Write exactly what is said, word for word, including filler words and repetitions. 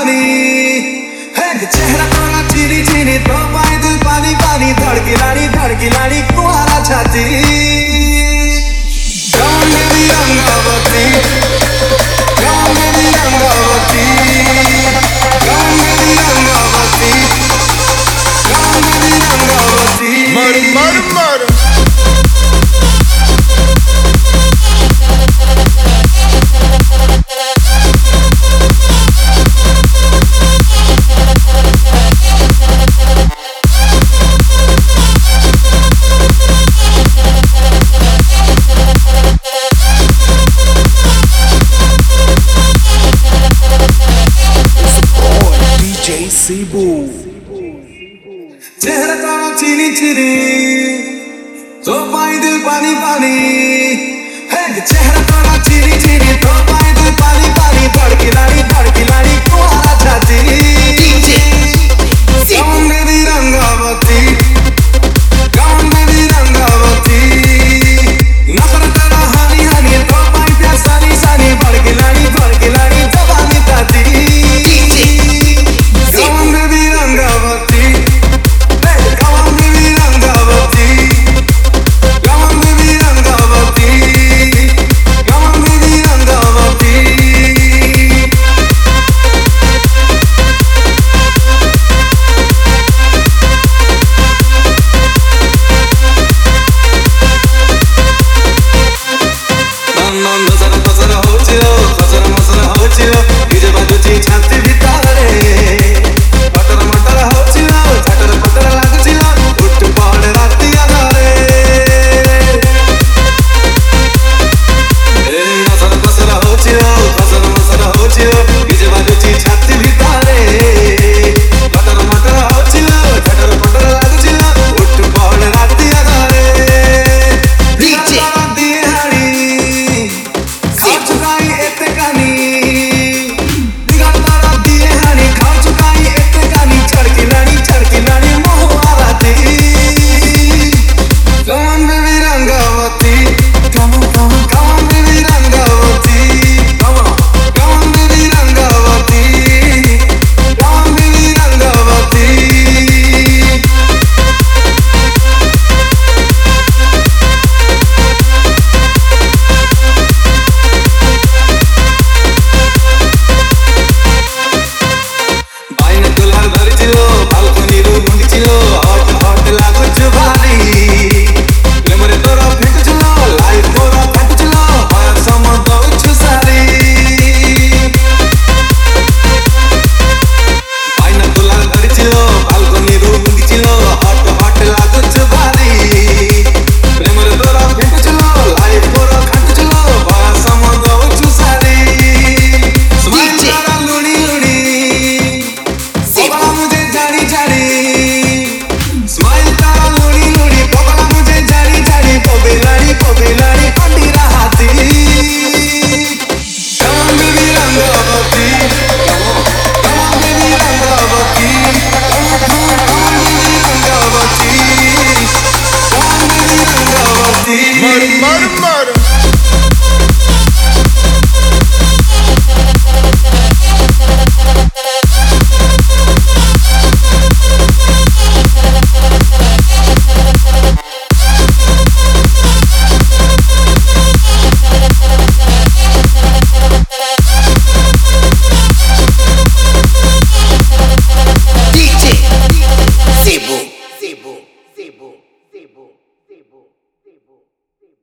पानी है चेहरा तोरा चीनी चीनी तो पाई दिल पानी पानी धड़की लाड़ी धड़की लाड़ी कुआरा छाती Come baby Rangabati Come baby Rangabati Come baby Rangabati Come baby Rangabati मर मर मर Cebu चेहरा तारा चीनी चीनी तो पाई दिल पानी पानी है चेहरा तारा चीनी चीनी तो पाई दिल पानी पानी धड़की लाड़ी धड़की लाड़ी कुआरा छाती Come baby Rangabati Come baby Rangabati नखरा तेरा हानी हानी तो पाई प्यार सानी सानी भड़की लाड़ी भड़की लाड़ी जवानी ताती Come baby Rangabati Come on baby Rangabati Come on baby Rangabati Come on baby Rangabati नंद सर पसर होचियो पसर मसर होचियो इजे बाजुची छाती भितारे पटर मटर होचियो छटर पटर लागचियो उठ पड़ राती आधारे ए नसर पसर होचियो पसर मसर होचियो इजे बाजुची छाती भितारे पटर मटर होचियो छटर पटर लागचियो उठ पड़ राती आधारे मर मर मर